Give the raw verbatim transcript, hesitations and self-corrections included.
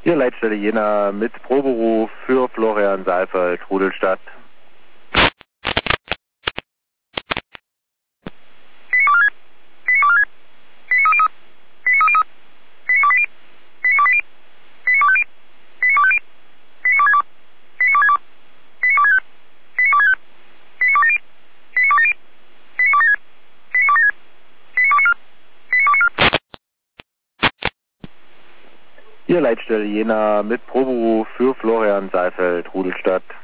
Hier Leitstelle Jena mit Proberuf für Florian Seifert, Rudelstadt. Hier Leitstelle Jena mit Proberuf für Florian Seifert, Rudelstadt.